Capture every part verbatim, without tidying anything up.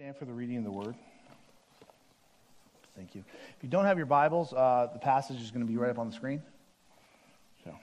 Stand for the reading of the word. Thank you. If you don't have your Bibles, uh, the passage is going to be right up on the screen. So,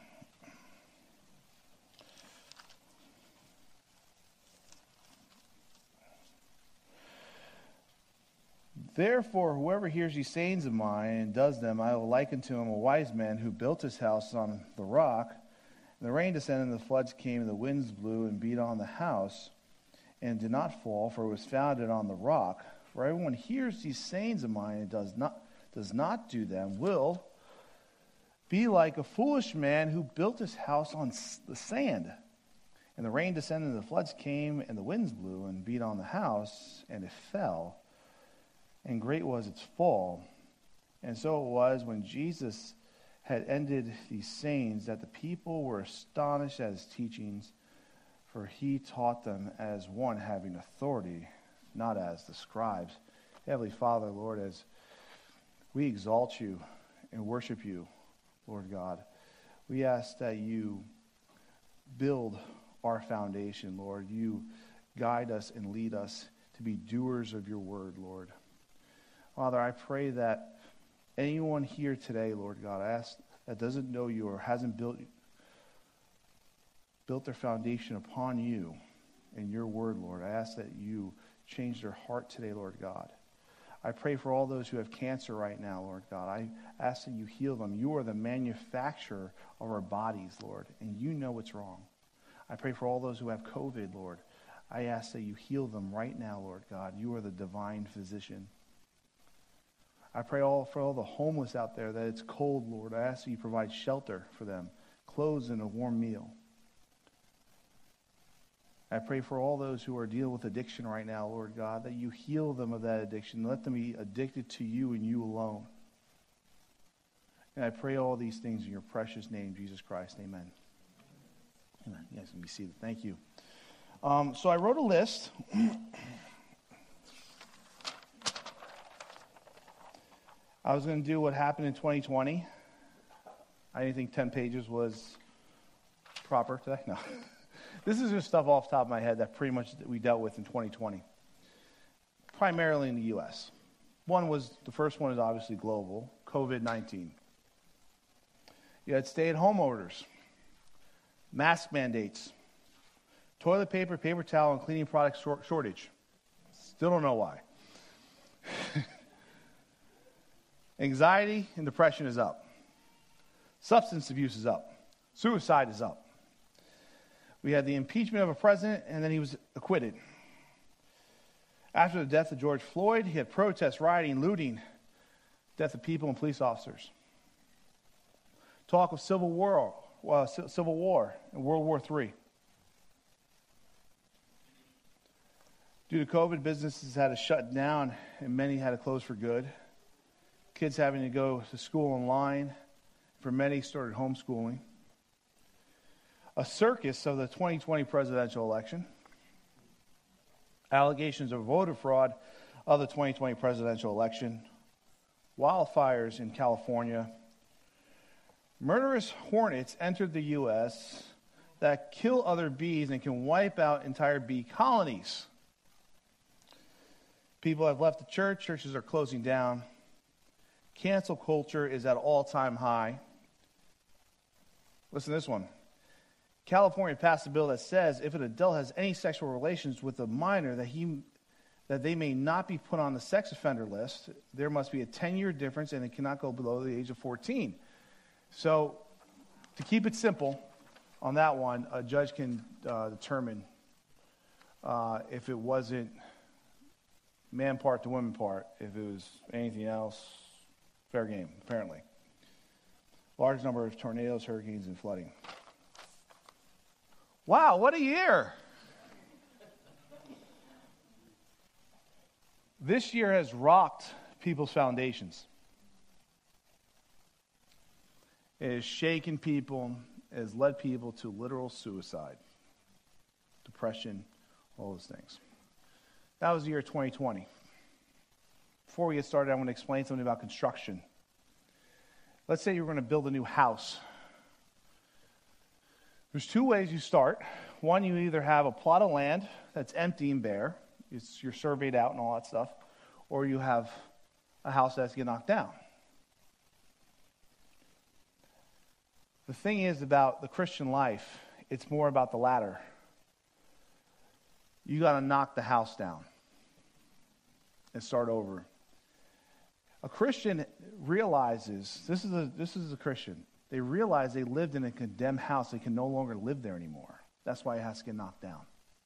therefore, whoever hears these sayings of mine and does them, I will liken to him a wise man who built his house on the rock. And the rain descended, and the floods came, and the winds blew and beat on the house, and did not fall, for it was founded on the rock. For everyone hears these sayings of mine and does not does not do them will be like a foolish man who built his house on the sand. And the rain descended, and the floods came, and the winds blew and beat on the house, and it fell. And great was its fall. And so it was when Jesus had ended these sayings that the people were astonished at his teachings, for he taught them as one having authority, not as the scribes. Heavenly Father, Lord, as we exalt you and worship you, Lord God, we ask that you build our foundation, Lord. You guide us and lead us to be doers of your word, Lord. Father, I pray that anyone here today, Lord God, I ask that doesn't know you or hasn't built built their foundation upon you and your word, Lord. I ask that you change their heart today, Lord God. I pray for all those who have cancer right now, Lord God. I ask that you heal them. You are the manufacturer of our bodies, Lord, and you know what's wrong. I pray for all those who have COVID, Lord. I ask that you heal them right now, Lord God. You are the divine physician. I pray all for all the homeless out there that it's cold, Lord. I ask that you provide shelter for them, clothes and a warm meal. I pray for all those who are dealing with addiction right now, Lord God, that you heal them of that addiction. Let them be addicted to you and you alone. And I pray all these things in your precious name, Jesus Christ. Amen. Amen. Yes, let me see. Thank you. Um, so I wrote a list. I was going to do what happened in twenty twenty. I didn't think ten pages was proper today. No. This is just stuff off the top of my head that pretty much we dealt with in twenty twenty, primarily in the U S. One was, the first one is obviously global, covid nineteen. You had stay-at-home orders, mask mandates, toilet paper, paper towel, and cleaning product short- shortage. Still don't know why. Anxiety and depression is up. Substance abuse is up. Suicide is up. We had the impeachment of a president, and then he was acquitted. After the death of George Floyd, he had protests, rioting, looting, death of people and police officers. Talk of civil war, uh, civil war and World War Three. Due to COVID, businesses had to shut down, and many had to close for good. Kids having to go to school online. For many, started homeschooling. A circus of the twenty twenty presidential election. Allegations of voter fraud of the twenty twenty presidential election. Wildfires in California. Murderous hornets entered the U S that kill other bees and can wipe out entire bee colonies. People have left the church. Churches are closing down. Cancel culture is at all-time high. Listen to this one. California passed a bill that says if an adult has any sexual relations with a minor, that he that they may not be put on the sex offender list. There must be a ten-year difference, and it cannot go below the age of fourteen. So, to keep it simple, on that one, a judge can uh, determine uh, if it wasn't man part to woman part. If it was anything else, fair game, apparently. Large number of tornadoes, hurricanes, and flooding. Wow, what a year. This year has rocked people's foundations. It has shaken people, it has led people to literal suicide, depression, all those things. That was the year twenty twenty. Before we get started, I want to explain something about construction. Let's say you're going to build a new house. There's two ways you start. One, you either have a plot of land that's empty and bare, it's, you're surveyed out and all that stuff, or you have a house that's get knocked down. The thing is about the Christian life, it's more about the latter. You got to knock the house down and start over. A Christian realizes, this is a, this is a Christian, they realize they lived in a condemned house. They can no longer live there anymore. That's why it has to get knocked down.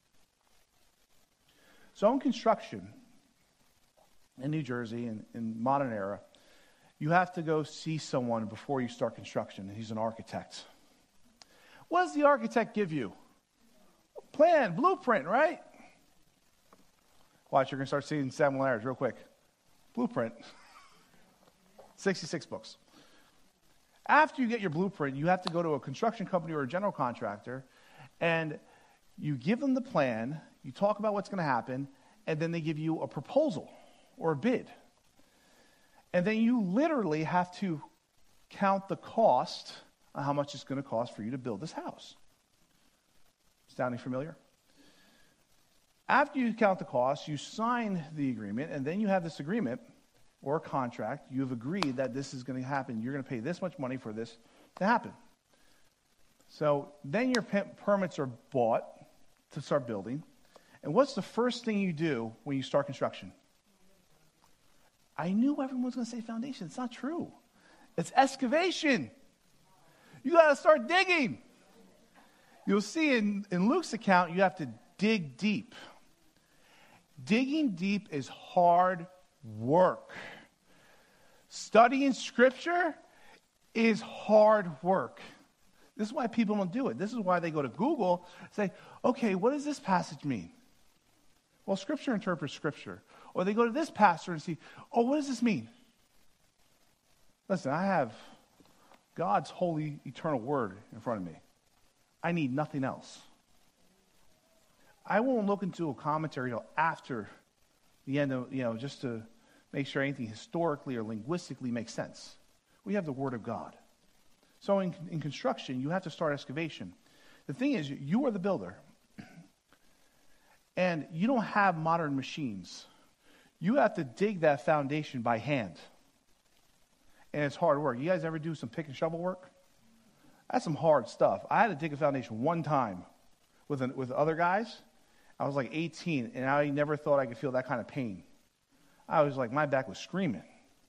So in construction, in New Jersey, in, in modern era, you have to go see someone before you start construction. He's an architect. What does the architect give you? A plan, blueprint, right? Watch, you're going to start seeing similarities real quick. Blueprint. sixty-six books. After you get your blueprint, you have to go to a construction company or a general contractor, and you give them the plan, you talk about what's going to happen, and then they give you a proposal or a bid. And then you literally have to count the cost on how much it's going to cost for you to build this house. Sounding familiar? After you count the cost, you sign the agreement, and then you have this agreement or contract. You've agreed that this is going to happen. You're going to pay this much money for this to happen. So then your permits are bought to start building. And what's the first thing you do when you start construction? I knew everyone was going to say foundation. It's not true. It's excavation. You got to start digging. You'll see in, in Luke's account, you have to dig deep. Digging deep is hard work. Studying Scripture is hard work. This is why people don't do it. This is why they go to Google and say, okay, what does this passage mean? Well, Scripture interprets Scripture. Or they go to this pastor and see, oh, what does this mean? Listen, I have God's holy, eternal word in front of me. I need nothing else. I won't look into a commentary until after the end of, you know, just to make sure anything historically or linguistically makes sense. We have the Word of God. So in, in construction, you have to start excavation. The thing is, you are the builder. And you don't have modern machines. You have to dig that foundation by hand. And it's hard work. You guys ever do some pick and shovel work? That's some hard stuff. I had to dig a foundation one time with an, with other guys. I was like eighteen, and I never thought I could feel that kind of pain. I was like, my back was screaming.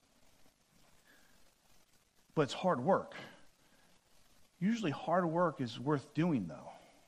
But it's hard work. Usually hard work is worth doing, though.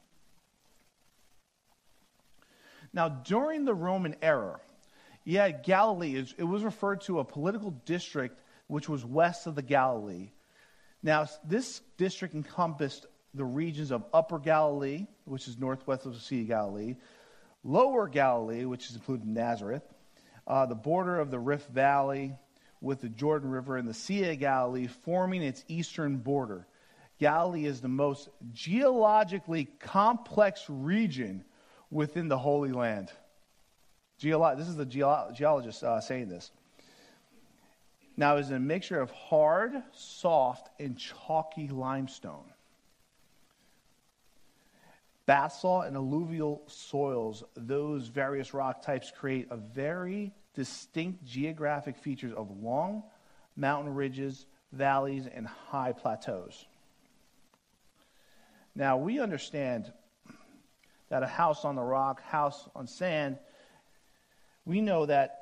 Now, during the Roman era, you had Galilee. It was referred to a political district which was west of the Galilee. Now, this district encompassed the regions of Upper Galilee, which is northwest of the Sea of Galilee, Lower Galilee, which is included Nazareth, uh, the border of the Rift Valley with the Jordan River and the Sea of Galilee forming its eastern border. Galilee is the most geologically complex region within the Holy Land. Geolo- this is the geolo- geologist uh, saying this. Now, it's a mixture of hard, soft, and chalky limestone. Basalt and alluvial soils, those various rock types create a very distinct geographic features of long mountain ridges, valleys, and high plateaus. Now, we understand that a house on the rock, house on sand, we know that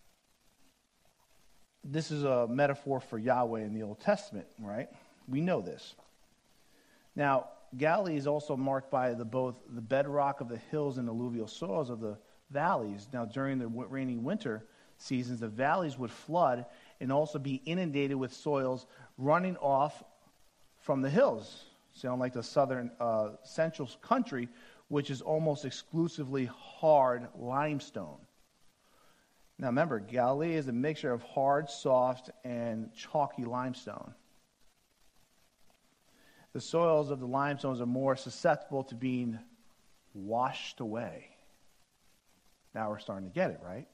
this is a metaphor for Yahweh in the Old Testament, right? We know this. Now, Galilee is also marked by the both the bedrock of the hills and alluvial soils of the valleys. Now, during the rainy winter seasons, the valleys would flood and also be inundated with soils running off from the hills. Sound like the southern uh, central country, which is almost exclusively hard limestone. Now remember, Galilee is a mixture of hard, soft, and chalky limestone. The soils of the limestones are more susceptible to being washed away. Now we're starting to get it, right?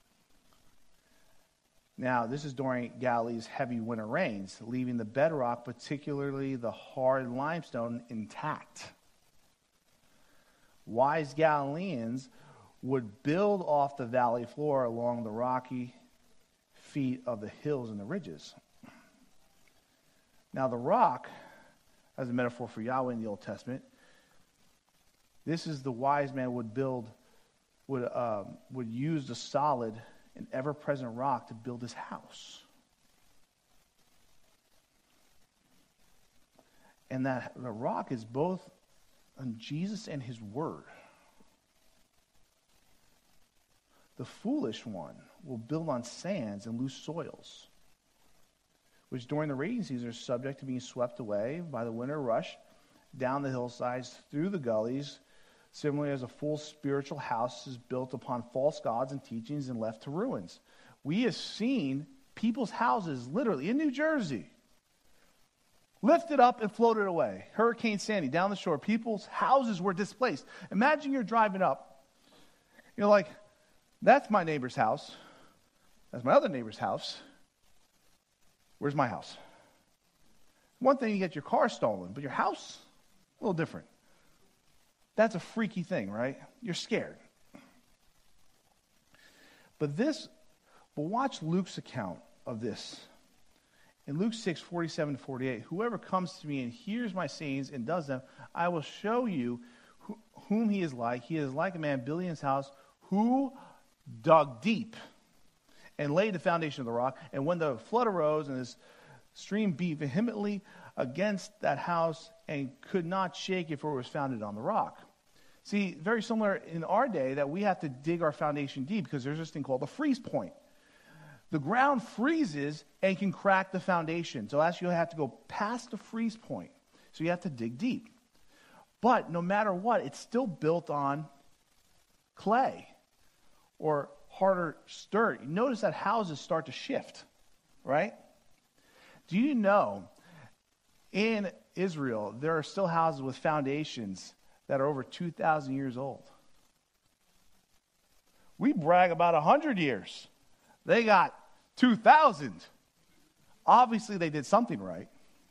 Now, this is during Galilee's heavy winter rains, leaving the bedrock, particularly the hard limestone, intact. Wise Galileans would build off the valley floor along the rocky feet of the hills and the ridges. Now the rock, as a metaphor for Yahweh in the Old Testament, this is the wise man would build, would um, would use the solid and ever-present rock to build his house. And that the rock is both on Jesus and his word. The foolish one will build on sands and loose soils, which during the rainy season are subject to being swept away by the winter rush down the hillsides, through the gullies, similarly as a full spiritual house is built upon false gods and teachings and left to ruins. We have seen people's houses literally in New Jersey lifted up and floated away. Hurricane Sandy down the shore, people's houses were displaced. Imagine you're driving up. You're like, that's my neighbor's house. That's my other neighbor's house. Where's my house? One thing, you get your car stolen, but your house, a little different. That's a freaky thing, right? You're scared. But this, but watch Luke's account of this. In Luke six, forty-seven to forty-eight, whoever comes to me and hears my sayings and does them, I will show you who, whom he is like. He is like a man building his house who dug deep and laid the foundation of the rock. And when the flood arose and this stream beat vehemently against that house and could not shake it, for it was founded on the rock. See, very similar in our day that we have to dig our foundation deep because there's this thing called the freeze point. The ground freezes and can crack the foundation. So that's you have to go past the freeze point. So you have to dig deep. But no matter what, it's still built on clay or harder dirt. You notice that houses start to shift, right? Do you know in Israel there are still houses with foundations that are over two thousand years old? We brag about one hundred years. They got two thousand. Obviously, they did something right.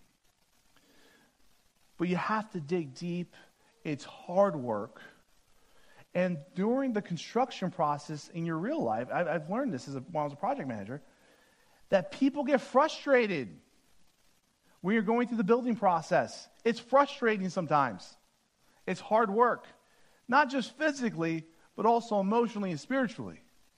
But you have to dig deep. It's hard work. And during the construction process in your real life, I've, I've learned this as a, when I was a project manager, that people get frustrated when you're going through the building process. It's frustrating sometimes. It's hard work. Not just physically, but also emotionally and spiritually.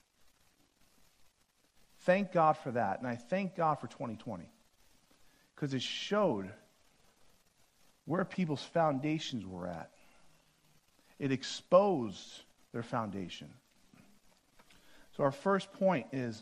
Thank God for that. And I thank God for twenty twenty. Because it showed where people's foundations were at. It exposed their foundation. So our first point is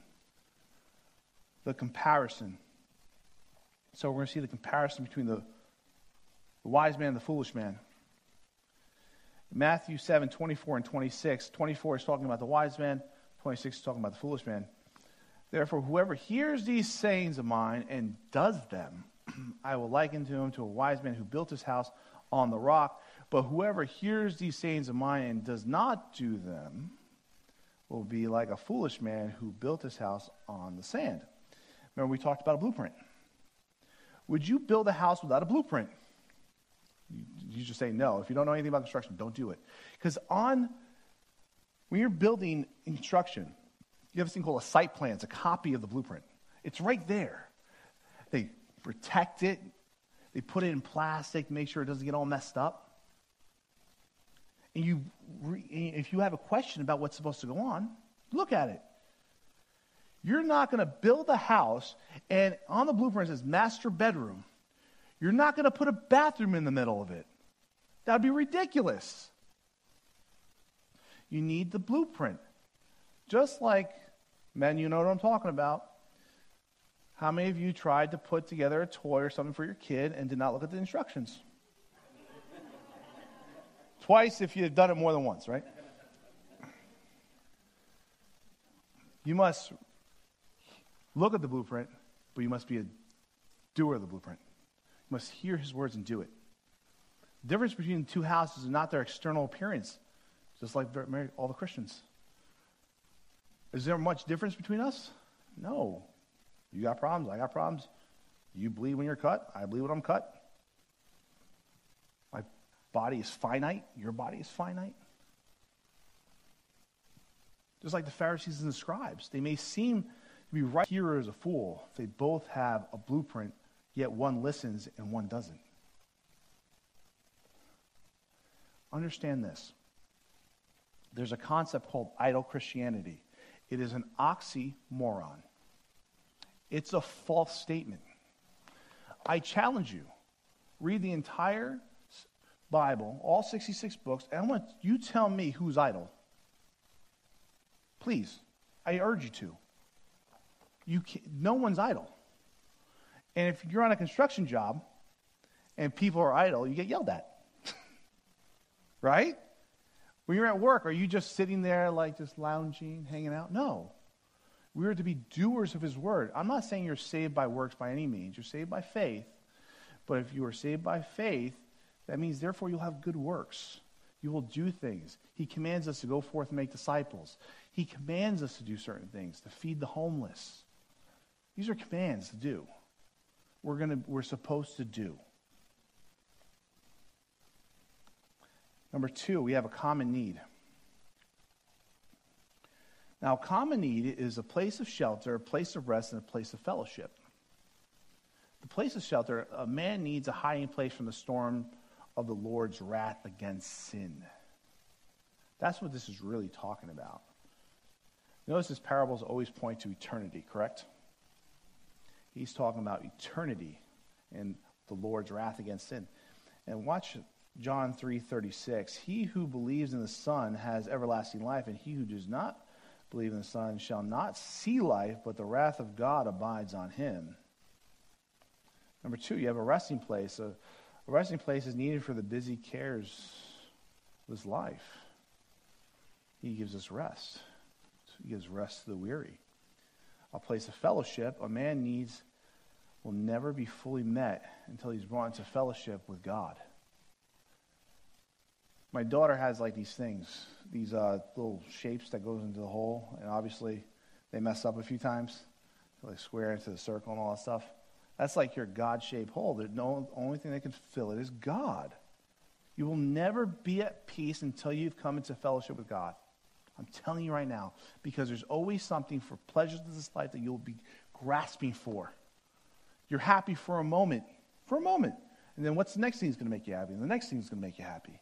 the comparison. So we're going to see the comparison between the, the wise man and the foolish man. Matthew seven, twenty-four and twenty-six. twenty-four is talking about the wise man. twenty-six is talking about the foolish man. Therefore, whoever hears these sayings of mine and does them, I will liken to him to a wise man who built his house on the rock. But whoever hears these sayings of mine and does not do them will be like a foolish man who built his house on the sand. Remember, we talked about a blueprint. Would you build a house without a blueprint? You, you just say no. If you don't know anything about construction, don't do it. Because on when you're building in construction, you have this thing called a site plan. It's a copy of the blueprint. It's right there. They protect it. They put it in plastic, make sure it doesn't get all messed up. And you, if you have a question about what's supposed to go on, look at it. You're not going to build a house, and on the blueprint it says master bedroom. You're not going to put a bathroom in the middle of it. That would be ridiculous. You need the blueprint. Just like, men, you know what I'm talking about. How many of you tried to put together a toy or something for your kid and did not look at the instructions? Twice if you've done it more than once, right? You must look at the blueprint, but you must be a doer of the blueprint. You must hear his words and do it. The difference between the two houses is not their external appearance, just like all the Christians. Is there much difference between us? No. You got problems, I got problems. You bleed when you're cut, I bleed when I'm cut. My body is finite, your body is finite. Just like the Pharisees and the scribes. They may seem to be right here as a fool. They both have a blueprint, yet one listens and one doesn't. Understand this. There's a concept called idol Christianity. It is an oxymoron. It's a false statement. I challenge you, read the entire Bible, all sixty-six books, and I want you to tell me who's idol. Please, I urge you to. You can't, no one's idle. And if you're on a construction job and people are idle, you get yelled at. Right? When you're at work, are you just sitting there like just lounging, hanging out? No. We are to be doers of his word. I'm not saying you're saved by works by any means. You're saved by faith. But if you are saved by faith, that means therefore you'll have good works. You will do things. He commands us to go forth and make disciples. He commands us to do certain things, to feed the homeless. These are commands to do. We're gonna, we're supposed to do. Number two, we have a common need. Now, common need is a place of shelter, a place of rest, and a place of fellowship. The place of shelter, a man needs a hiding place from the storm of the Lord's wrath against sin. That's what this is really talking about. Notice his parables always point to eternity, correct? He's talking about eternity and the Lord's wrath against sin. And watch John three thirty-six. He who believes in the Son has everlasting life, and he who does not believe in the Son shall not see life, but the wrath of God abides on him. Number two, you have a resting place. A, a resting place is needed for the busy cares of this life. He gives us rest. He gives rest to the weary. A place of fellowship, a man needs, will never be fully met until he's brought into fellowship with God. My daughter has like these things, these uh, little shapes that goes into the hole, and obviously they mess up a few times. They like square into the circle and all that stuff. That's like your God-shaped hole. The no, only thing that can fill it is God. You will never be at peace until you've come into fellowship with God. I'm telling you right now, because there's always something for pleasures of this life that you'll be grasping for. You're happy for a moment, for a moment. And then what's the next thing that's going to make you happy? And the next thing that's going to make you happy.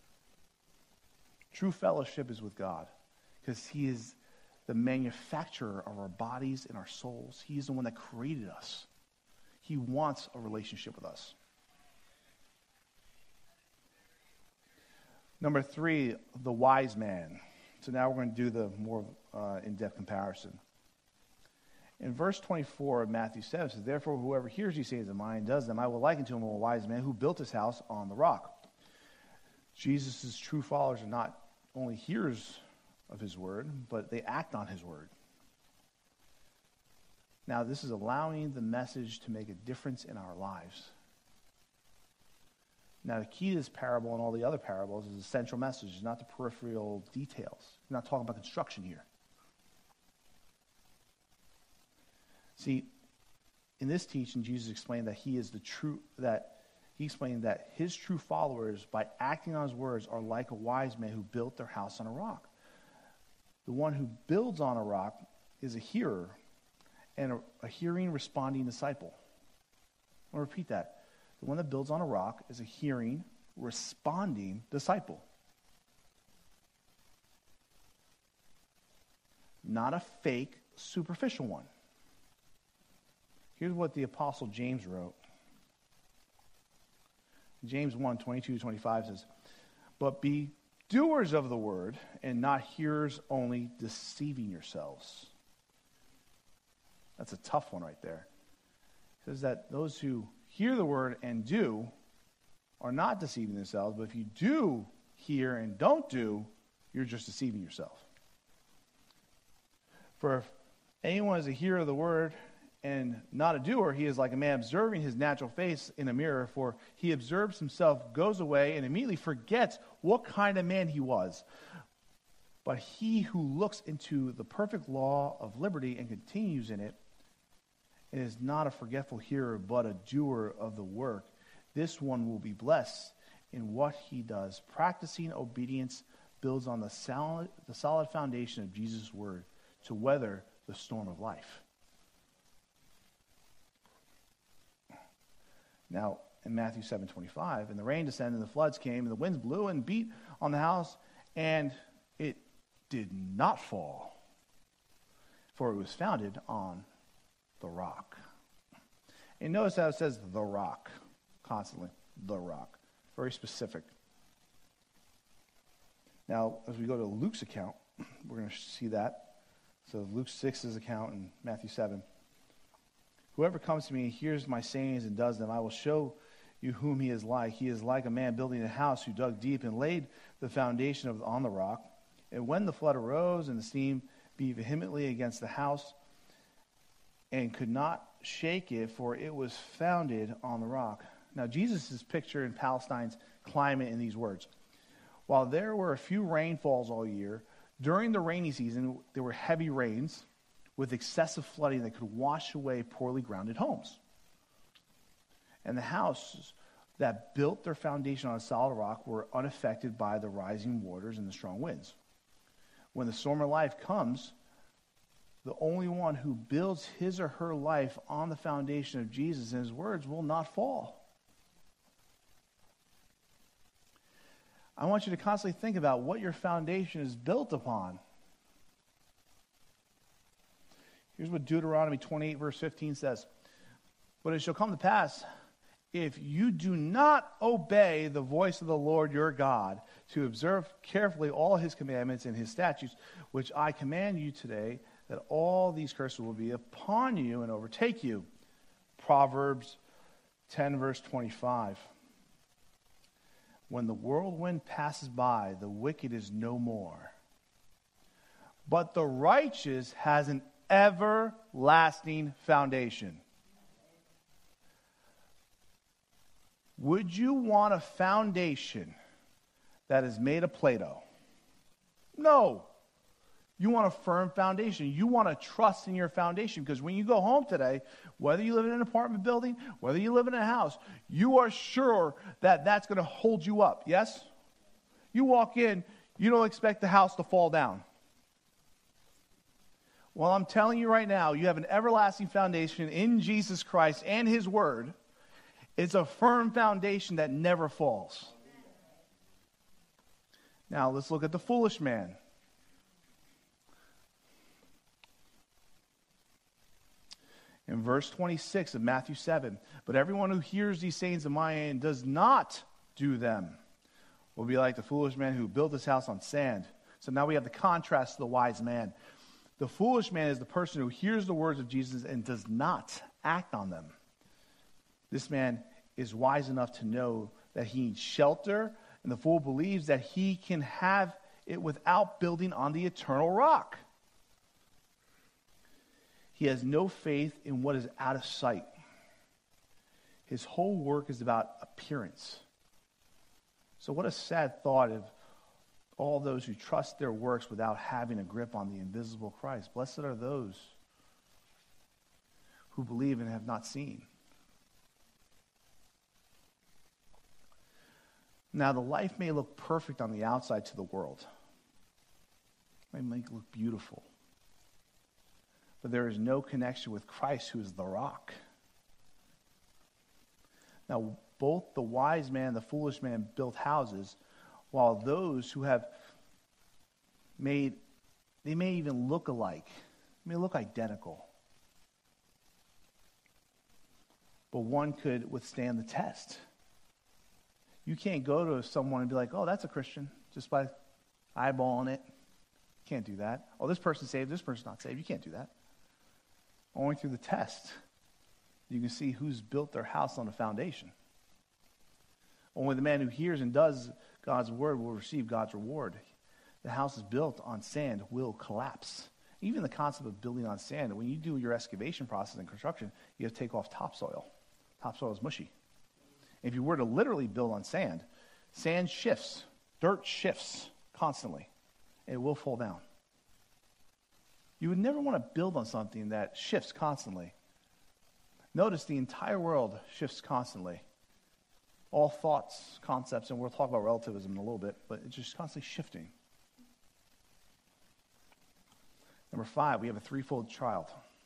True fellowship is with God, because he is the manufacturer of our bodies and our souls. He is the one that created us. He wants a relationship with us. Number three, the wise man. So now we're going to do the more uh, in-depth comparison. In verse twenty-four of Matthew seven, it says, therefore, whoever hears these sayings of mine and does them, I will liken to him a wise man who built his house on the rock. Jesus' true followers are not only hearers of his word, but they act on his word. Now, this is allowing the message to make a difference in our lives. Now, the key to this parable and all the other parables is the central message, not the peripheral details. We're not talking about construction here. See, in this teaching, Jesus explained that he is the true, that he explained that his true followers, by acting on his words, are like a wise man who built their house on a rock. The one who builds on a rock is a hearer and a, a hearing, responding disciple. I'll repeat that. The one that builds on a rock is a hearing, responding disciple. Not a fake, superficial one. Here's what the Apostle James wrote. James one, twenty-two to twenty-five says, but be doers of the word and not hearers only, deceiving yourselves. That's a tough one right there. It says that those who hear the word and do are not deceiving themselves, but if you do hear and don't do, you're just deceiving yourself. For if anyone is a hearer of the word and not a doer, he is like a man observing his natural face in a mirror, for he observes himself, goes away, and immediately forgets what kind of man he was. But he who looks into the perfect law of liberty and continues in it, and is not a forgetful hearer, but a doer of the work, this one will be blessed in what he does, practicing obedience builds on the solid, the solid foundation of Jesus' word to weather the storm of life. Now, in Matthew seven twenty-five, and the rain descended, and the floods came, and the winds blew and beat on the house, and it did not fall, for it was founded on the rock. And notice how it says the rock constantly, the rock. Very specific. Now, as we go to Luke's account, we're going to see that. So Luke six's account and Matthew seven. Whoever comes to me and hears my sayings and does them, I will show you whom he is like. He is like a man building a house who dug deep and laid the foundation of, on the rock. And when the flood arose and the steam beat vehemently against the house and could not shake it, for it was founded on the rock. Now, Jesus is picturing Palestine's climate in these words. While there were a few rainfalls all year, during the rainy season, there were heavy rains with excessive flooding that could wash away poorly grounded homes. And the houses that built their foundation on a solid rock were unaffected by the rising waters and the strong winds. When the storm of life comes, the only one who builds his or her life on the foundation of Jesus and his words will not fall. I want you to constantly think about what your foundation is built upon. Here's what Deuteronomy twenty-eight, verse fifteen says. But it shall come to pass, if you do not obey the voice of the Lord your God, to observe carefully all his commandments and his statutes, which I command you today, that all these curses will be upon you and overtake you. Proverbs ten, verse twenty-five. When the whirlwind passes by, the wicked is no more. But the righteous has an everlasting foundation. Would you want a foundation that is made of Play-Doh? No. You want a firm foundation. You want to trust in your foundation, because when you go home today, whether you live in an apartment building, whether you live in a house, you are sure that that's going to hold you up. Yes? You walk in, you don't expect the house to fall down. Well, I'm telling you right now, you have an everlasting foundation in Jesus Christ and his word. It's a firm foundation that never falls. Now, let's look at the foolish man. In verse twenty-six of Matthew seven, but everyone who hears these sayings of mine and does not do them will be like the foolish man who built his house on sand. So now we have the contrast to the wise man. The foolish man is the person who hears the words of Jesus and does not act on them. This man is wise enough to know that he needs shelter, and the fool believes that he can have it without building on the eternal rock. He has no faith in what is out of sight. His whole work is about appearance. So what a sad thought of all those who trust their works without having a grip on the invisible Christ. Blessed are those who believe and have not seen. Now, the life may look perfect on the outside to the world. It may look beautiful. But there is no connection with Christ, who is the rock. Now, both the wise man and the foolish man built houses, while those who have made, they may even look alike, may look identical. But one could withstand the test. You can't go to someone and be like, oh, that's a Christian, just by eyeballing it. You can't do that. Oh, this person's saved, this person's not saved. You can't do that. Only through the test you can see who's built their house on a foundation. Only the man who hears and does God's word will receive God's reward. The house is built on sand will collapse. Even the concept of building on sand, when you do your excavation process and construction, you have to take off topsoil. Topsoil is mushy. If you were to literally build on sand, sand shifts, dirt shifts constantly. It will fall down. You would never want to build on something that shifts constantly. Notice the entire world shifts constantly. All thoughts, concepts, and we'll talk about relativism in a little bit, but it's just constantly shifting. Number five, we have a threefold child.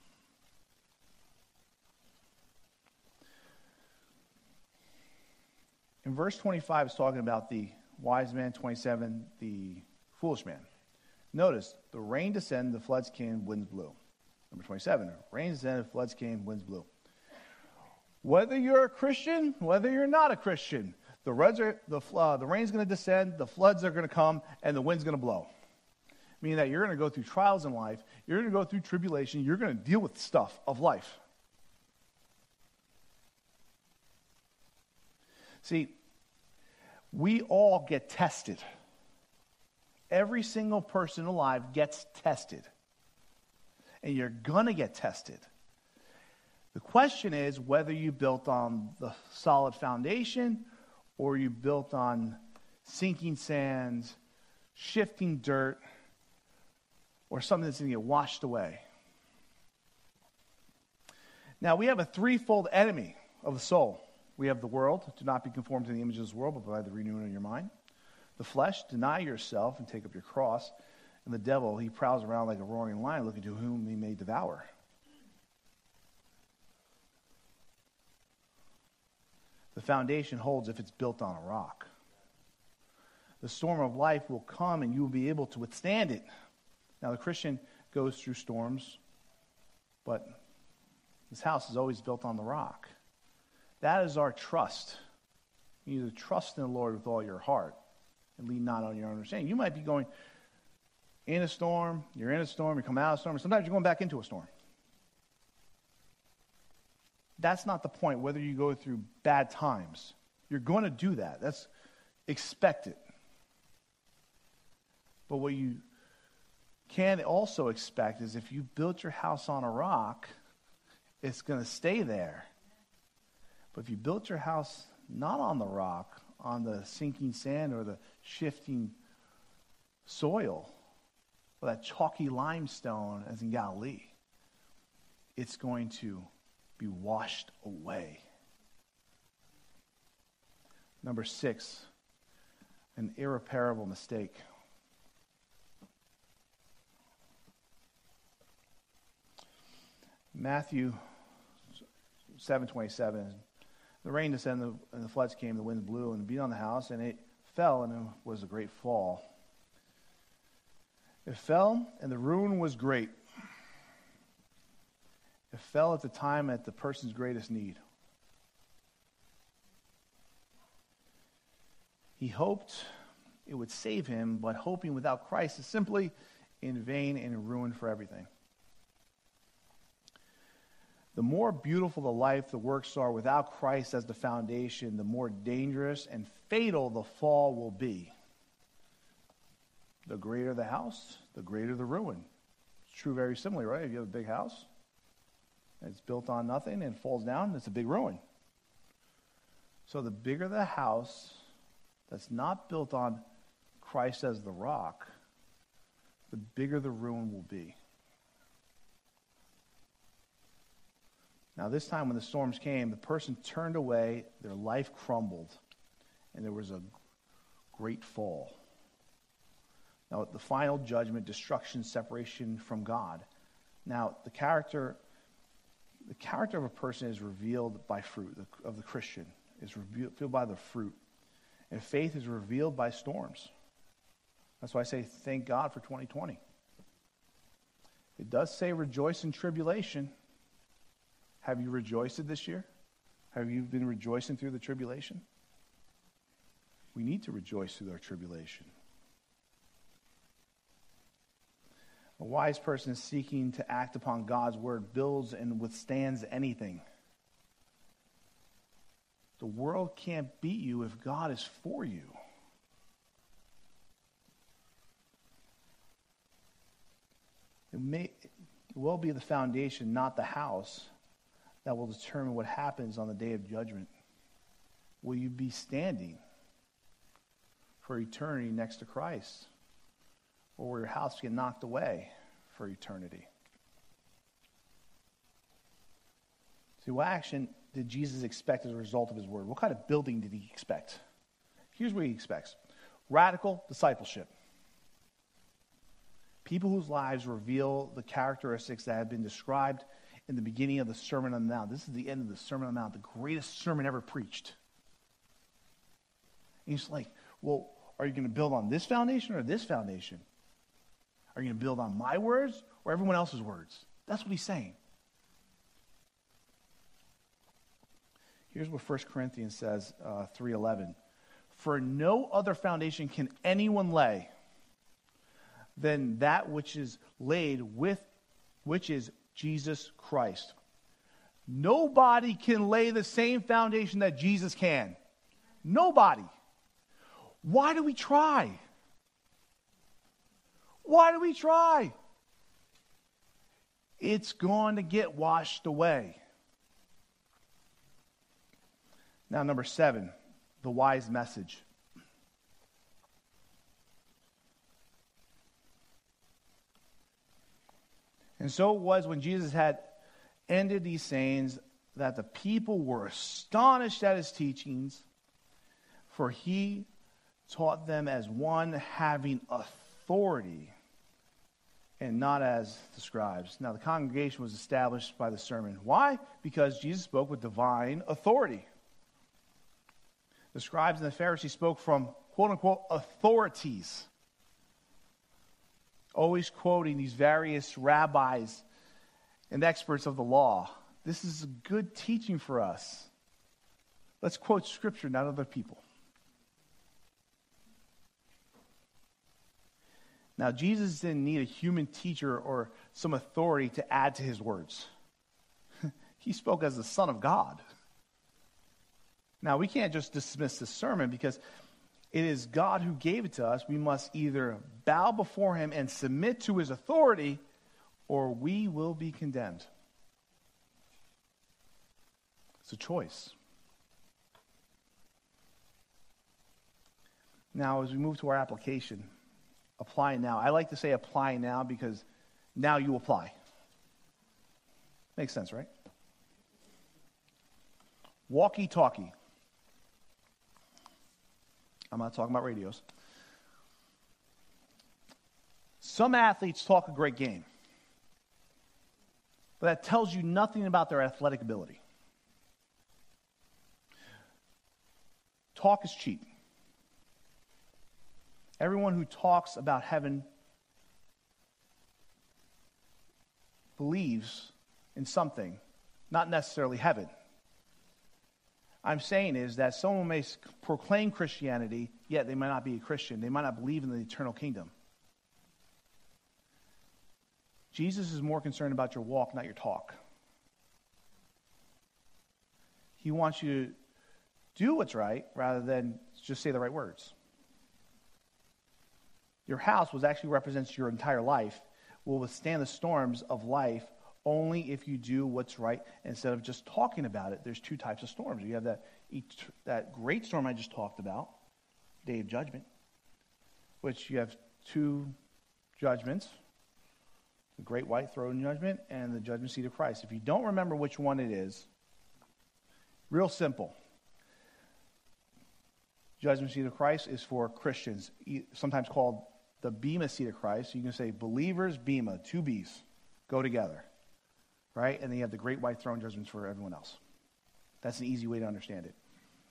In verse twenty-five, it's talking about the wise man, twenty-seven, the foolish man. Notice, the rain descended, the floods came, winds blew. Number twenty-seven, rain descended, floods came, winds blew. Whether you're a Christian, whether you're not a Christian, the, are, the, uh, the rain's going to descend, the floods are going to come, and the wind's going to blow. Meaning that you're going to go through trials in life, you're going to go through tribulation, you're going to deal with stuff of life. See, we all get tested. Every single person alive gets tested. And you're going to get tested. The question is whether you built on the solid foundation or you built on sinking sands, shifting dirt, or something that's going to get washed away. Now, we have a threefold enemy of the soul. We have the world. Do not be conformed to the image of this world, but by the renewing of your mind. The flesh, deny yourself and take up your cross. And the devil, he prowls around like a roaring lion looking to whom he may devour. The foundation holds if it's built on a rock. The storm of life will come and you will be able to withstand it. Now, the Christian goes through storms, but this house is always built on the rock. That is our trust. You need to trust in the Lord with all your heart and lean not on your own understanding. You might be going in a storm, you're in a storm, you come out of a storm, and sometimes you're going back into a storm. That's not the point, whether you go through bad times. You're going to do that. That's expected. But what you can also expect is if you built your house on a rock, it's going to stay there. But if you built your house not on the rock, on the sinking sand or the shifting soil, or that chalky limestone as in Galilee, it's going to be washed away. Number six, an irreparable mistake. Matthew seven twenty-seven. The rain descended, and the floods came, the winds blew, and beat on the house, and it fell, and it was a great fall. It fell, and the ruin was great. It fell at the time at the person's greatest need. He hoped it would save him, but hoping without Christ is simply in vain and in ruin for everything. The more beautiful the life, the works are without Christ as the foundation, the more dangerous and fatal the fall will be. The greater the house, the greater the ruin. It's true very similarly, right? If you have a big house, and it's built on nothing and falls down, it's a big ruin. So the bigger the house that's not built on Christ as the rock, the bigger the ruin will be. Now, this time when the storms came, the person turned away, their life crumbled, and there was a great fall. Now, the final judgment, destruction, separation from God. Now, the character, the character of a person is revealed by fruit, the, of the Christian is revealed by the fruit. And faith is revealed by storms. That's why I say thank God for twenty twenty. It does say rejoice in tribulation. Have you rejoiced this year? Have you been rejoicing through the tribulation? We need to rejoice through our tribulation. A wise person seeking to act upon God's word builds and withstands anything. The world can't beat you if God is for you. It may it will be the foundation, not the house, that will determine what happens on the day of judgment. Will you be standing for eternity next to Christ? Or will your house get knocked away for eternity? See, what action did Jesus expect as a result of his word? What kind of building did he expect? Here's what he expects. Radical discipleship. People whose lives reveal the characteristics that have been described in the beginning of the Sermon on the Mount. This is the end of the Sermon on the Mount, the greatest sermon ever preached. And he's like, well, are you going to build on this foundation or this foundation? Are you going to build on my words or everyone else's words? That's what he's saying. Here's what First Corinthians says, uh, three eleven. For no other foundation can anyone lay than that which is laid with, which is Jesus Christ. Nobody can lay the same foundation that Jesus can. Nobody. Why do we try? Why do we try? It's going to get washed away. Now, number seven, the wise message. And so it was when Jesus had ended these sayings that the people were astonished at his teachings, for he taught them as one having authority and not as the scribes. Now, the congregation was established by the sermon. Why? Because Jesus spoke with divine authority. The scribes and the Pharisees spoke from, quote-unquote, authorities. Always quoting these various rabbis and experts of the law. This is a good teaching for us. Let's quote Scripture, not other people. Now, Jesus didn't need a human teacher or some authority to add to his words. He spoke as the Son of God. Now, we can't just dismiss this sermon because it is God who gave it to us. We must either bow before him and submit to his authority, or we will be condemned. It's a choice. Now, as we move to our application, apply now. I like to say apply now because now you apply. Makes sense, right? Walkie-talkie. I'm not talking about radios. Some athletes talk a great game, but that tells you nothing about their athletic ability. Talk is cheap. Everyone who talks about heaven believes in something, not necessarily heaven. I'm saying is that someone may proclaim Christianity, yet they might not be a Christian. They might not believe in the eternal kingdom. Jesus is more concerned about your walk, not your talk. He wants you to do what's right rather than just say the right words. Your house, which actually represents your entire life, will withstand the storms of life only if you do what's right instead of just talking about it. There's two types of storms. You have that, that great storm I just talked about, day of judgment, which you have two judgments, the great white throne judgment and the judgment seat of Christ. If you don't remember which one it is, real simple. Judgment seat of Christ is for Christians, sometimes called the Bema seat of Christ. You can say believers, Bema, two B's, go together. Right? And then you have the great white throne judgments for everyone else. That's an easy way to understand it.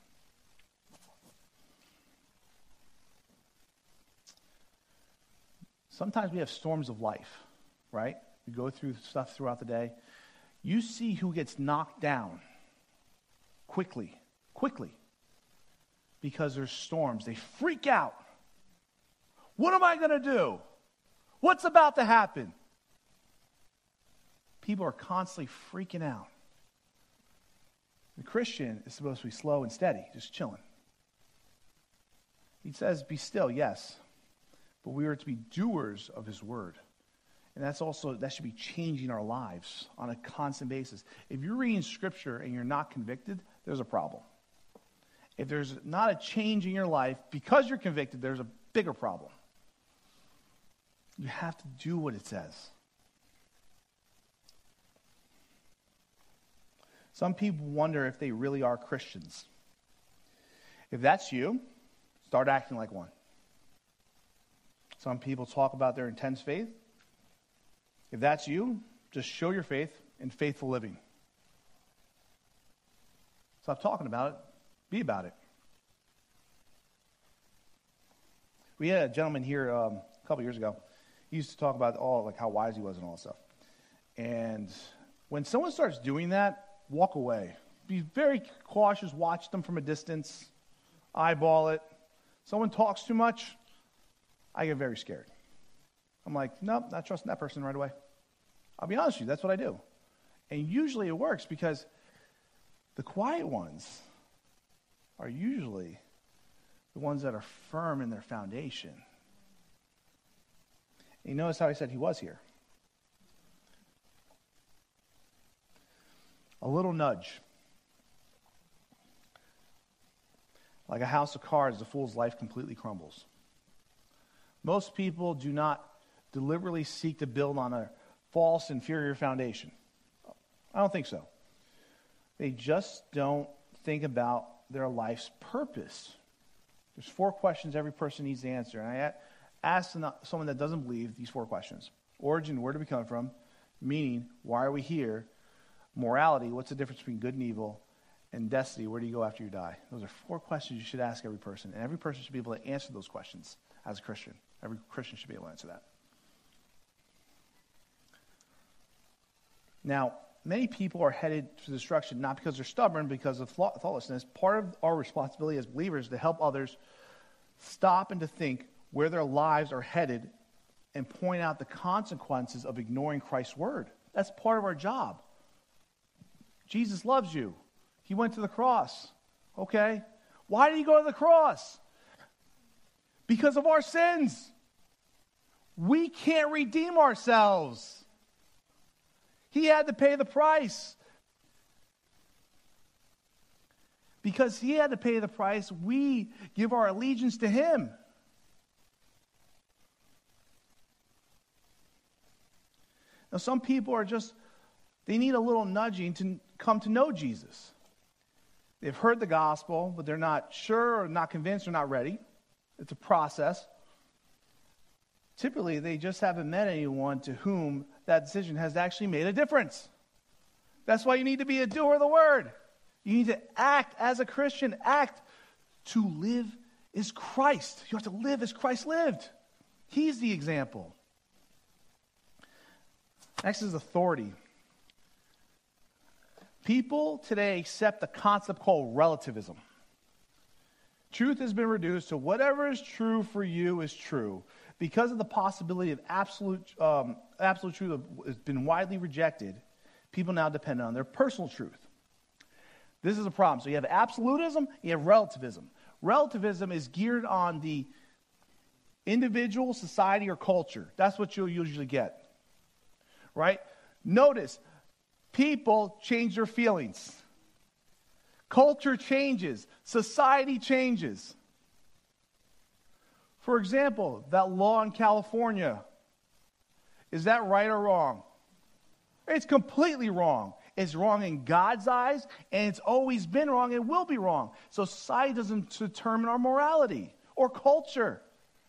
Sometimes we have storms of life, right? We go through stuff throughout the day. You see who gets knocked down quickly, quickly, because there's storms. They freak out. What am I going to do? What's about to happen? People are constantly freaking out. The Christian is supposed to be slow and steady, just chilling. He says, be still, yes. But we are to be doers of his word. And that's also, that should be changing our lives on a constant basis. If you're reading Scripture and you're not convicted, there's a problem. If there's not a change in your life because you're convicted, there's a bigger problem. You have to do what it says. Some people wonder if they really are Christians. If that's you, start acting like one. Some people talk about their intense faith. If that's you, just show your faith in faithful living. Stop talking about it. Be about it. We had a gentleman here um, a couple years ago. He used to talk about all like how wise he was and all that stuff. And when someone starts doing that, walk away. Be very cautious. Watch them from a distance. Eyeball it. Someone talks too much, I get very scared. I'm like, nope, not trusting that person right away. I'll be honest with you, that's what I do. And usually it works because the quiet ones are usually the ones that are firm in their foundation. And you notice how he said he was here. A little nudge. Like a house of cards, the fool's life completely crumbles. Most people do not deliberately seek to build on a false, inferior foundation. I don't think so. They just don't think about their life's purpose. There's four questions every person needs to answer. And I ask someone that doesn't believe these four questions. Origin, where do we come from? Meaning, why are we here? Morality, what's the difference between good and evil? And destiny, where do you go after you die? Those are four questions you should ask every person. And every person should be able to answer those questions as a Christian. Every Christian should be able to answer that. Now, many people are headed to destruction not because they're stubborn, because of thoughtlessness. Part of our responsibility as believers is to help others stop and to think where their lives are headed and point out the consequences of ignoring Christ's word. That's part of our job. Jesus loves you. He went to the cross. Okay? Why did he go to the cross? Because of our sins. We can't redeem ourselves. He had to pay the price. Because he had to pay the price, we give our allegiance to him. Now, some people are just, they need a little nudging to come to know Jesus. They've heard the gospel, but they're not sure or not convinced or not ready. It's a process. Typically, they just haven't met anyone to whom that decision has actually made a difference. That's why you need to be a doer of the word. You need to act as a Christian. Act. To live is Christ. You have to live as Christ lived. He's the example. Next is authority. People today accept a concept called relativism. Truth has been reduced to whatever is true for you is true. Because of the possibility of absolute um, absolute truth has been widely rejected, people now depend on their personal truth. This is a problem. So you have absolutism, you have relativism. Relativism is geared on the individual, society, or culture. That's what you'll usually get. Right? Notice, people change their feelings. Culture changes. Society changes. For example, that law in California, is that right or wrong? It's completely wrong. It's wrong in God's eyes, and it's always been wrong and will be wrong. So society doesn't determine our morality or culture.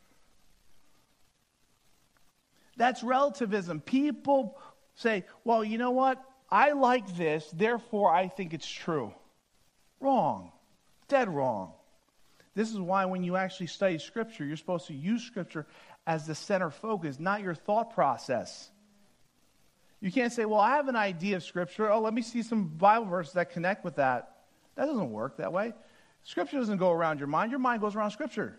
That's relativism. People say, well, you know what? I like this, therefore I think it's true. Wrong. Dead wrong. This is why when you actually study Scripture, you're supposed to use Scripture as the center focus, not your thought process. You can't say, well, I have an idea of Scripture. Oh, let me see some Bible verses that connect with that. That doesn't work that way. Scripture doesn't go around your mind. Your mind goes around Scripture.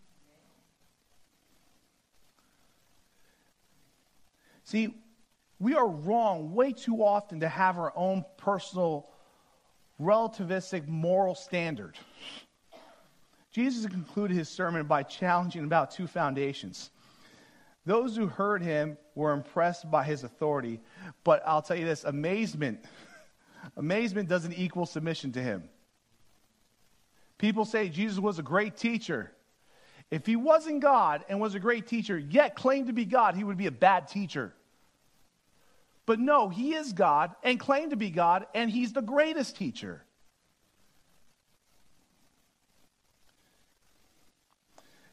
See, we are wrong way too often to have our own personal relativistic moral standard. Jesus concluded his sermon by challenging about two foundations. Those who heard him were impressed by his authority, but I'll tell you this, amazement, amazement doesn't equal submission to him. People say Jesus was a great teacher. If he wasn't God and was a great teacher, yet claimed to be God, he would be a bad teacher. But no, he is God and claimed to be God, and he's the greatest teacher.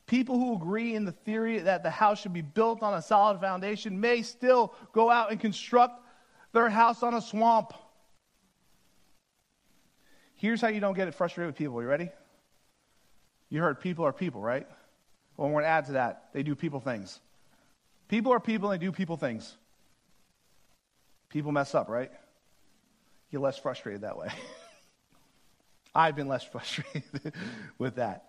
People who agree in the theory that the house should be built on a solid foundation may still go out and construct their house on a swamp. Here's how you don't get frustrated with people. You ready? You heard people are people, right? Well, we're going to add to that. They do people things. People are people and they do people things. People mess up, right? You're less frustrated that way. I've been less frustrated with that.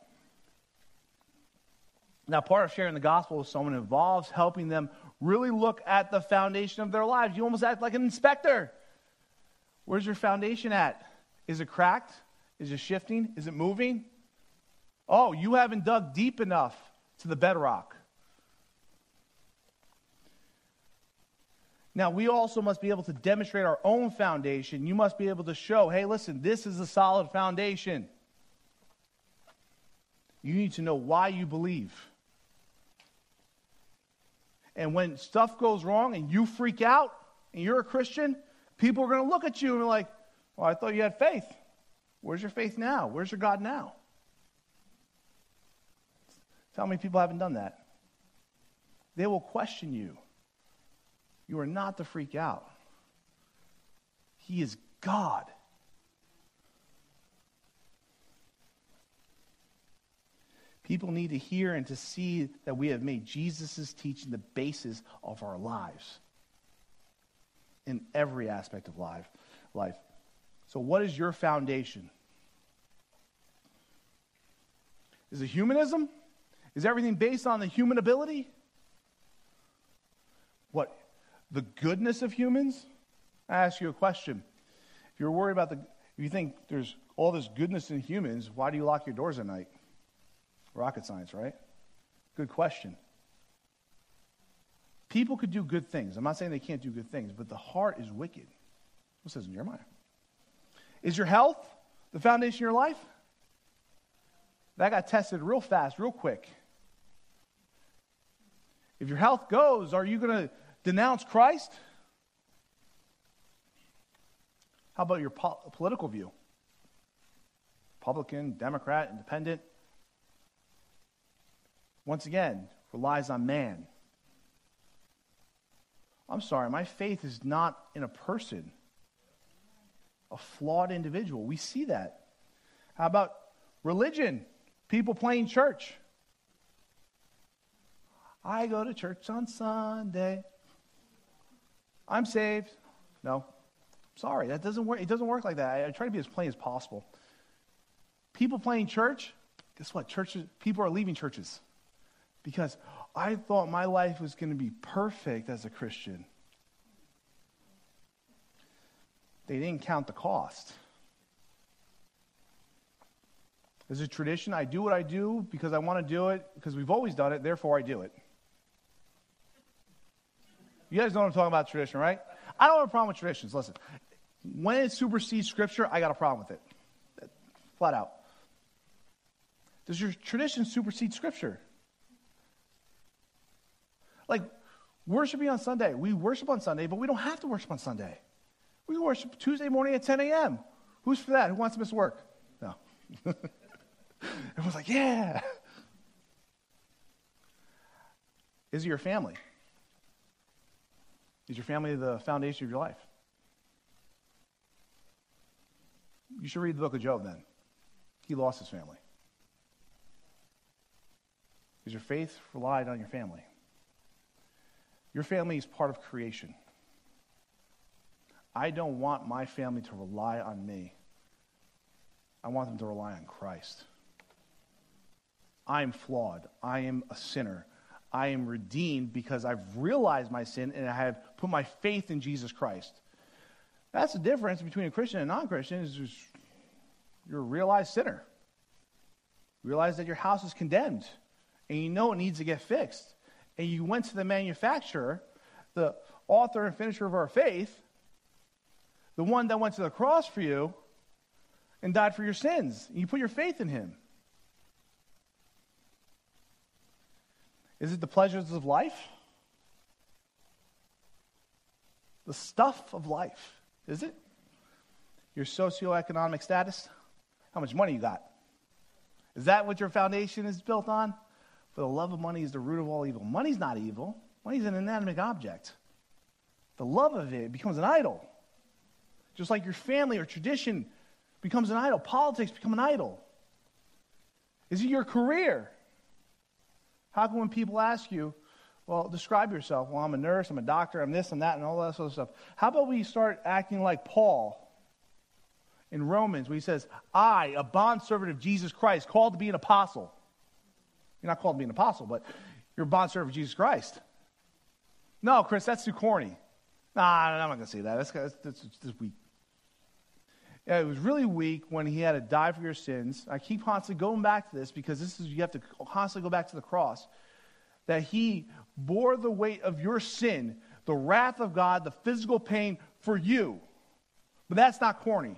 Now, part of sharing the gospel with someone involves helping them really look at the foundation of their lives. You almost act like an inspector. Where's your foundation at? Is it cracked? Is it shifting? Is it moving? Oh, you haven't dug deep enough to the bedrock. Now, we also must be able to demonstrate our own foundation. You must be able to show, hey, listen, this is a solid foundation. You need to know why you believe. And when stuff goes wrong and you freak out and you're a Christian, people are going to look at you and be like, well, I thought you had faith. Where's your faith now? Where's your God now? Tell me people haven't done that. They will question you. You are not to freak out. He is God. People need to hear and to see that we have made Jesus' teaching the basis of our lives in every aspect of life. life. So what is your foundation? Is it humanism? Is everything based on the human ability? What? The goodness of humans? I ask you a question. If you're worried about the, if you think there's all this goodness in humans, why do you lock your doors at night? Rocket science, right? Good question. People could do good things. I'm not saying they can't do good things, but the heart is wicked. What says in Jeremiah? Is your health the foundation of your life? That got tested real fast, real quick. If your health goes, are you going to denounce Christ? How about your po- political view? Republican, Democrat, Independent. Once again, relies on man. I'm sorry, my faith is not in a person, a flawed individual. We see that. How about religion? People playing church. I go to church on Sunday. I'm saved. No. Sorry, that doesn't work. It doesn't work like that. I, I try to be as plain as possible. People playing church, guess what? Churches, people are leaving churches. Because I thought my life was going to be perfect as a Christian. They didn't count the cost. As a tradition, I do what I do because I want to do it, because we've always done it, therefore I do it. You guys know what I'm talking about, tradition, right? I don't have a problem with traditions. Listen, when it supersedes Scripture, I got a problem with it. Flat out. Does your tradition supersede Scripture? Like, worshiping on Sunday. We worship on Sunday, but we don't have to worship on Sunday. We worship Tuesday morning at ten a.m. Who's for that? Who wants to miss work? No. Everyone's like, yeah. Is it your family? Is your family the foundation of your life? You should read the book of Job then. He lost his family. Is your faith relied on your family? Your family is part of creation. I don't want my family to rely on me. I want them to rely on Christ. I am flawed. I am a sinner. I am redeemed because I've realized my sin and I have put my faith in Jesus Christ. That's the difference between a Christian and a non-Christian. Is just, you're a realized sinner. You realize that your house is condemned and you know it needs to get fixed. And you went to the manufacturer, the author and finisher of our faith, the one that went to the cross for you and died for your sins. And you put your faith in him. Is it the pleasures of life? The stuff of life, is it? Your socioeconomic status? How much money you got? Is that what your foundation is built on? For the love of money is the root of all evil. Money's not evil. Money's an inanimate object. The love of it becomes an idol. Just like your family or tradition becomes an idol. Politics become an idol. Is it your career? How come when people ask you, well, describe yourself. Well, I'm a nurse, I'm a doctor, I'm this and that, and all that sort of stuff. How about we start acting like Paul in Romans, where he says, I, a bondservant of Jesus Christ, called to be an apostle. You're not called to be an apostle, but you're a bondservant of Jesus Christ. No, Chris, that's too corny. Nah, I'm not going to say that. That's, that's, that's, that's weak. Yeah, it was really weak when he had to die for your sins. I keep constantly going back to this because this is you have to constantly go back to the cross. That he bore the weight of your sin, the wrath of God, the physical pain for you. But that's not corny.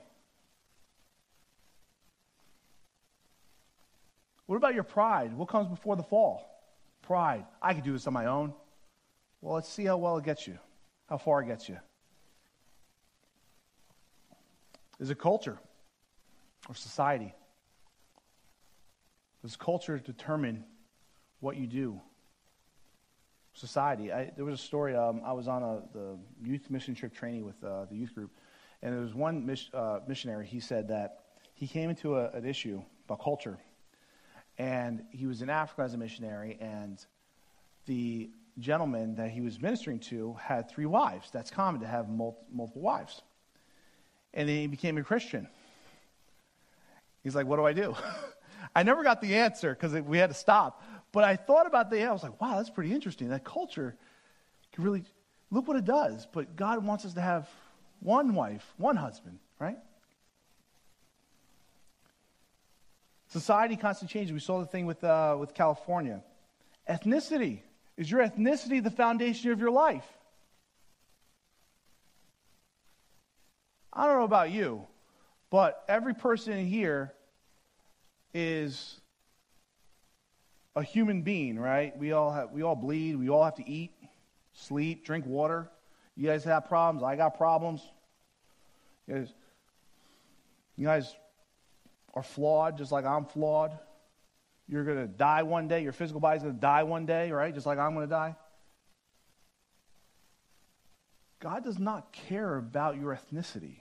What about your pride? What comes before the fall? Pride. I could do this on my own. Well, let's see how well it gets you, how far it gets you. Is it culture or society? Does culture determine what you do? Society. I, there was a story. Um, I was on a, the youth mission trip training with uh, the youth group, and there was one mis- uh, missionary. He said that he came into a, an issue about culture, and he was in Africa as a missionary, and the gentleman that he was ministering to had three wives. That's common to have mul- multiple wives. And then he became a Christian. He's like, what do I do? I never got the answer because we had to stop. But I thought about the, I was like, wow, that's pretty interesting. That culture can really, look what it does. But God wants us to have one wife, one husband, right? Society constantly changes. We saw the thing with uh, with California. Ethnicity. Is your ethnicity the foundation of your life? I don't know about you, but every person in here is a human being, right? We all have, we all bleed. We all have to eat, sleep, drink water. You guys have problems. I got problems. You guys, you guys are flawed, just like I'm flawed. You're going to die one day. Your physical body's going to die one day, right? Just like I'm going to die. God does not care about your ethnicity.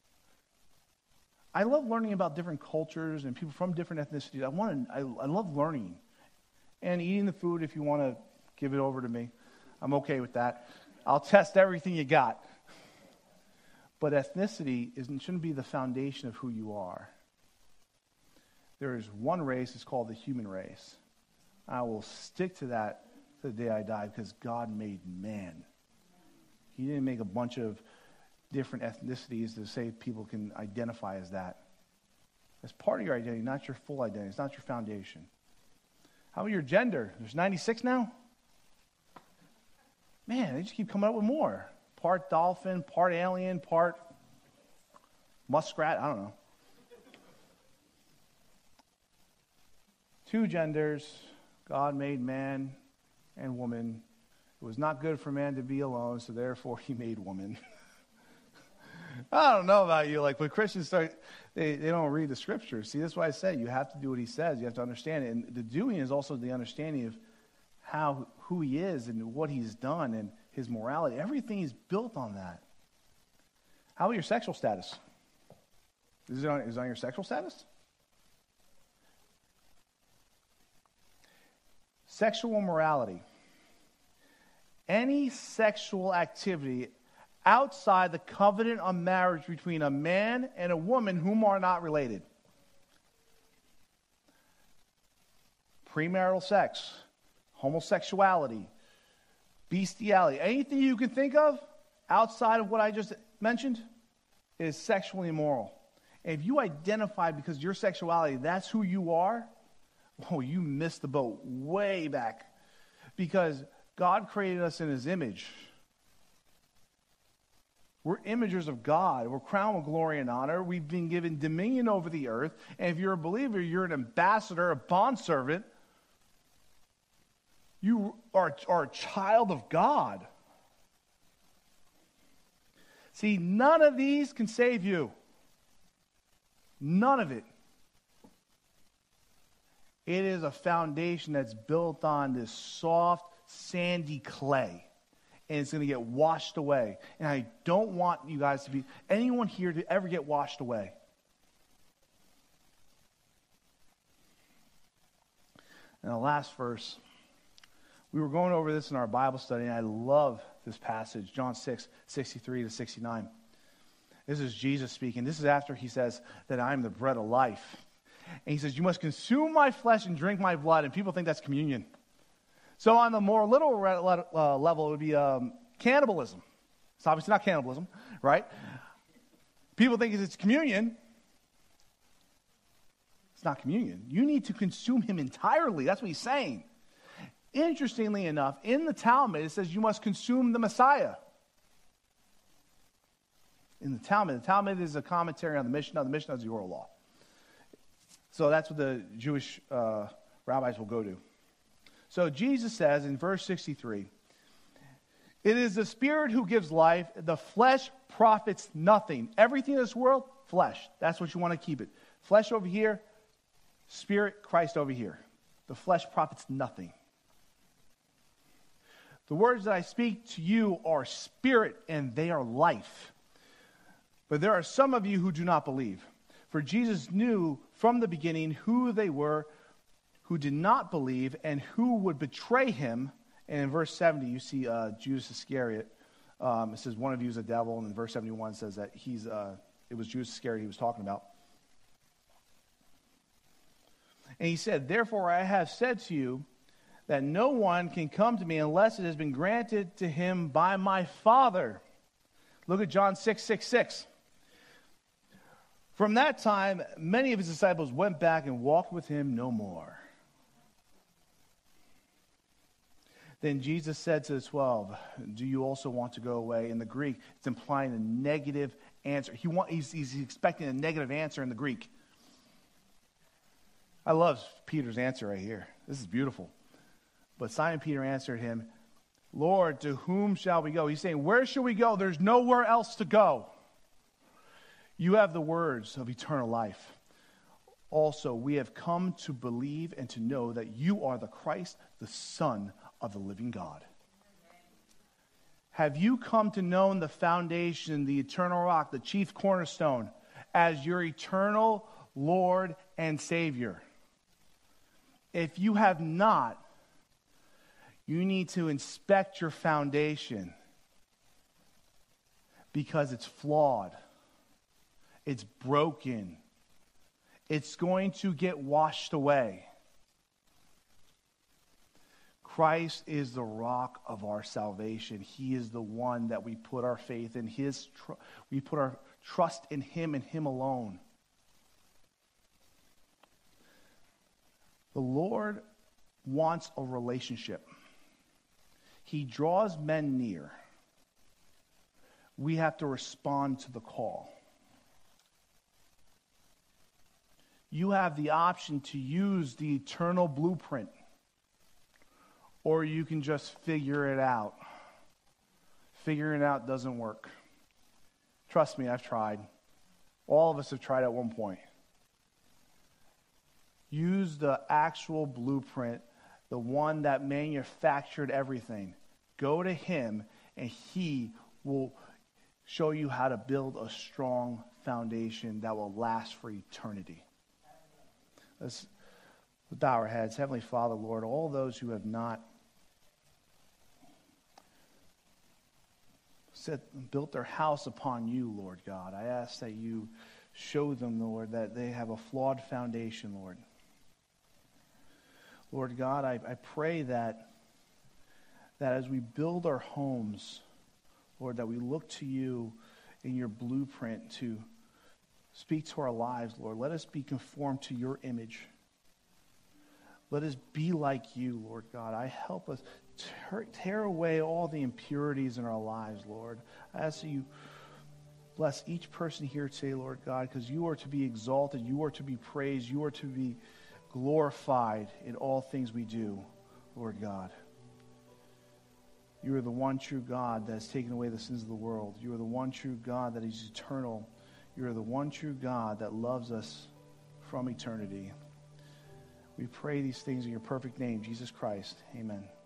I love learning about different cultures and people from different ethnicities. I want to. I, I love learning and eating the food. If you want to give it over to me, I'm okay with that. I'll test everything you got. But ethnicity isn't shouldn't be the foundation of who you are. There is one race. It's called the human race. I will stick to that to the day I die because God made man. He didn't make a bunch of different ethnicities to say people can identify as that. It's part of your identity, not your full identity. It's not your foundation. How about your gender? There's ninety-six now? Man, they just keep coming up with more. Part dolphin, part alien, part muskrat, I don't know. Two genders, God made man and woman. It was not good for man to be alone, so therefore he made woman. I don't know about you, like when Christians start, they, they don't read the scriptures. See, that's why I say you have to do what he says. You have to understand it. And the doing is also the understanding of how, who he is and what he's done and his morality. Everything is built on that. How about your sexual status? Is it on, is it on your sexual status? Sexual morality. Any sexual activity outside the covenant of marriage between a man and a woman whom are not related. Premarital sex, homosexuality, bestiality, anything you can think of outside of what I just mentioned is sexually immoral. And if you identify because your sexuality, that's who you are, oh, you missed the boat way back. Because God created us in his image. We're imagers of God. We're crowned with glory and honor. We've been given dominion over the earth. And if you're a believer, you're an ambassador, a bondservant. You are, are a child of God. See, none of these can save you. None of it. It is a foundation that's built on this soft, sandy clay. And it's going to get washed away. And I don't want you guys to be, anyone here to ever get washed away. And the last verse, we were going over this in our Bible study, and I love this passage, John six, sixty-three to sixty-nine. This is Jesus speaking. This is after he says that I am the bread of life. And he says, you must consume my flesh and drink my blood. And people think that's communion. So on the more literal uh, level, it would be um, cannibalism. It's obviously not cannibalism, right? People think it's communion. It's not communion. You need to consume him entirely. That's what he's saying. Interestingly enough, in the Talmud, it says you must consume the Messiah. In the Talmud, the Talmud is a commentary on the Mishnah. The Mishnah is the oral law. So that's what the Jewish uh, rabbis will go to. So Jesus says in verse sixty-three, it is the Spirit who gives life. The flesh profits nothing. Everything in this world, flesh. That's what you want to keep it. Flesh over here, Spirit, Christ over here. The flesh profits nothing. The words that I speak to you are spirit and they are life. But there are some of you who do not believe. For Jesus knew from the beginning who they were who did not believe and who would betray him. And in verse seventy, you see uh, Judas Iscariot. Um, it says one of you is a devil. And in verse seventy-one says that he's uh, it was Judas Iscariot he was talking about. And he said, therefore I have said to you that no one can come to me unless it has been granted to him by my Father. Look at John six, six, six. From that time, many of his disciples went back and walked with him no more. Then Jesus said to the twelve, do you also want to go away? In the Greek, it's implying a negative answer. He want, he's, he's expecting a negative answer in the Greek. I love Peter's answer right here. This is beautiful. But Simon Peter answered him, Lord, to whom shall we go? He's saying, where shall we go? There's nowhere else to go. You have the words of eternal life. Also, we have come to believe and to know that you are the Christ, the Son of the living God. Have you come to know the foundation, the eternal rock, the chief cornerstone, as your eternal Lord and Savior? If you have not, you need to inspect your foundation because it's flawed. It's broken. It's going to get washed away. Christ is the rock of our salvation. He is the one that we put our faith in. His tr- we put our trust in him and him alone. The Lord wants a relationship. He draws men near. We have to respond to the call. You have the option to use the eternal blueprint, or you can just figure it out. Figuring it out doesn't work. Trust me, I've tried. All of us have tried at one point. Use the actual blueprint, the one that manufactured everything. Go to him, and he will show you how to build a strong foundation that will last for eternity. Let's bow our heads. Heavenly Father, Lord, all those who have not set, built their house upon you, Lord God, I ask that you show them, Lord, that they have a flawed foundation, Lord. Lord God, I, I pray that, that as we build our homes, Lord, that we look to you in your blueprint to speak to our lives, Lord. Let us be conformed to your image. Let us be like you, Lord God. I help us tear, tear away all the impurities in our lives, Lord. I ask that you bless each person here today, Lord God, because you are to be exalted, you are to be praised, you are to be glorified in all things we do, Lord God. You are the one true God that has taken away the sins of the world. You are the one true God that is eternal. You are the one true God that loves us from eternity. We pray these things in your perfect name, Jesus Christ. Amen.